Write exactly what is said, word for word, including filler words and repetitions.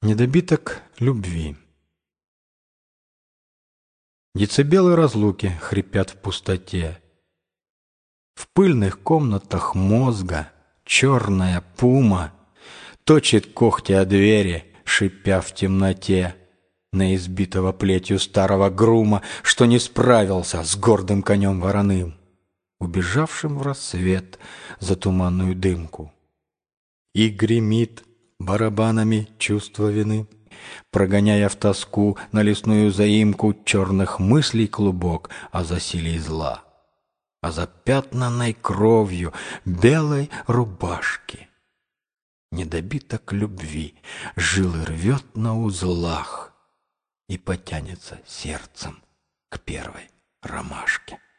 Недобиток любви. Децибелы разлуки хрипят в пустоте. В пыльных комнатах мозга черная пума точит когти о двери, шипя в темноте на избитого плетью старого грума, что не справился с гордым конем вороным, убежавшим в рассвет за туманную дымку. И гремит барабанами чувство вины, прогоняя в тоску на лесную заимку черных мыслей клубок о засилии зла, о запятнанной кровью белой рубашки. Недобиток любви жилы рвет на узлах и потянется сердцем к первой ромашке.